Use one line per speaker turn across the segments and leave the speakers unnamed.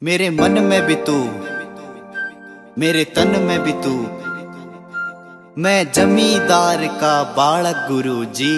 मेरे मन में भी तू, मेरे तन में भी तू, मैं जमींदार का बालक गुरु जी।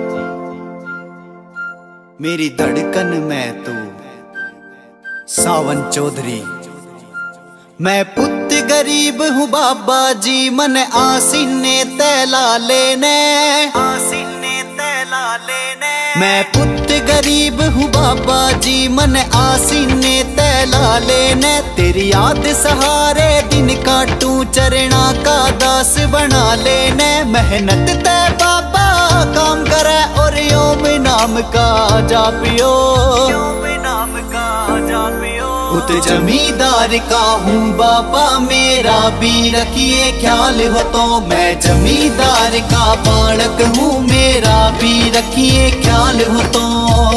मेरी धड़कन में तू सावन चौधरी। मैं पुत्र गरीब हूँ बाबा जी, मन आसीने तैला लेने, आसीने तैला लेने। मैं पुत्र गरीब हूँ बाबा जी, मन आसीने तैला लेने। तेरी याद सहारे दिन काटूं, चरणा का दास बना लेने। मेहनत तय बाबा काम करे और योम नाम का जापियो, योम नाम का जापियो। उत जमींदार का हूँ बाबा, मेरा भी रखिए ख्याल हो तो। मैं जमींदार का बालक हूँ, मेरा भी रखिए ख्याल हो तो।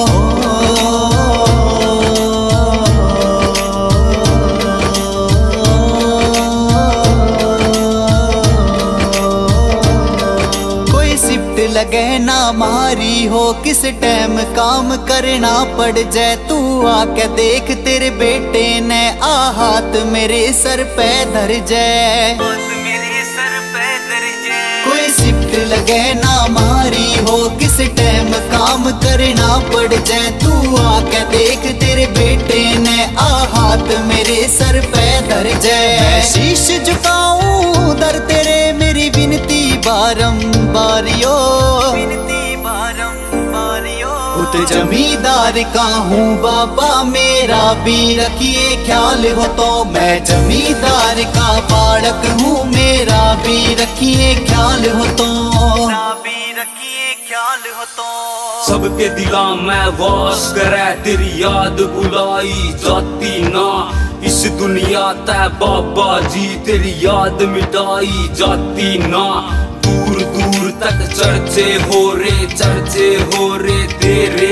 लगे ना मारी हो, किस टाइम काम करना पड़ जाए, तू आके देख तेरे बेटे ने आ हाथ मेरे सर पे धर जाए, मेरे सर पे धर जाए। कोई शिफ्ट लगे ना मारी हो, किस टाइम काम करना पड़ जाए, तू आके देख तेरे बेटे ने आ हाथ मेरे सर पे धर जाए। मैं शीश झुकाऊं दर तेरे, मेरी विनती बारंबारियो, विनती बारंबारियो। उत जमींदार का हूँ बाबा, मेरा भी रखिए ख्याल हो तो। मैं जमींदार का बालक हूँ, मेरा भी रखिए ख्याल हो तो, मेरा भी रखिए ख्याल हो तो।
सबके दिला में वास करे, तेरी याद बुलाई जाती ना इस दुनिया तै बाबा जी, तेरी याद मिटाई जाती ना। दूर दूर तक चर्चे हो रे, चर्चे हो रे तेरे।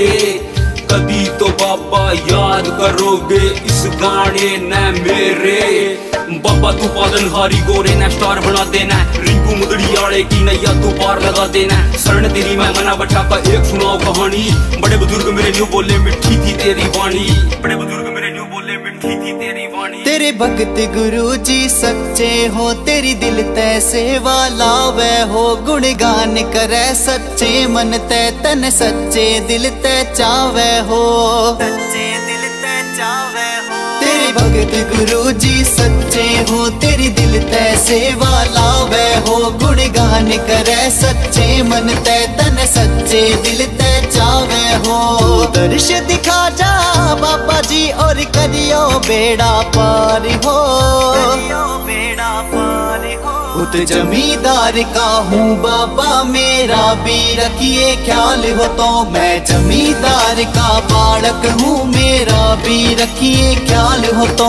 कभी तो बाबा याद करोगे इस गाने ने मेरे। बाबा तू पालनहारी गोरे ने स्टार बना देना, रिंकू मुदड़ी आड़े की नैया तू पार लगा देना। शरण तेरी मैं मना बचा का एक सुनाओ कहानी, बड़े बुजुर्ग मेरे न्यू बोले मिठी थी तेरी वाणी, बड़े बुजुर्ग मेरे न्यू बोले मिठी थी तेरी वाणी।
तेरे भगत गुरु जी सच्चे हो, तेरी दिल तय सेवा लावे हो। गुणगान करे सच्चे मन तय, तन सच्चे दिल तय चावे हो, सच्चे दिल तय चावे हो। तेरे भगत गुरु जी सच्चे हो, तेरी दिल तय सेवा लावे हो। गुणगान करे सच्चे मन तय, तन सच्चे दिल तय चावे हो। दर्श दिखा जा बाबा जी और करियो बेड़ा पार हो, करियो बेड़ा पार हो। उत जमींदार का हूँ बाबा, मेरा भी रखिए ख्याल हो तो। मैं जमींदार का बालक हूँ, मेरा भी रखिए ख्याल हो तो।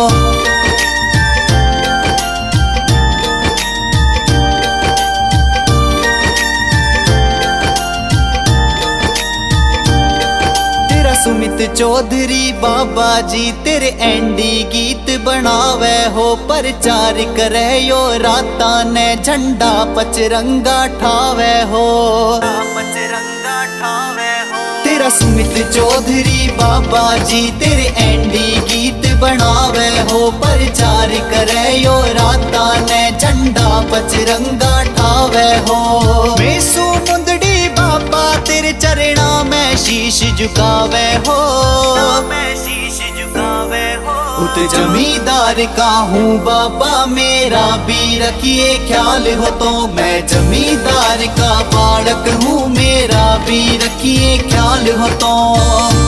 सुमित चौधरी बाबा जी, तेरे एंडी गीत बनावे हो। प्रचार करे यो राता ने, झंडा पचरंगा ठावे हो, पचरंगा ठावे हो। तेरा सुमित चौधरी बाबा जी, तेरे एंडी गीत बनावे हो। प्रचार करे यो राता ने, झंडा पचरंगा ठावे हो। मेसू मुंदड़ी बाबा, तेरे चरणा में शीश झुकावे हो, मैं शीश झुकावे हो। उत जमींदार का हूँ बाबा, मेरा भी रखिए ख्याल हो तो। मैं जमींदार का बालक हूँ, मेरा भी रखिए ख्याल हो तो।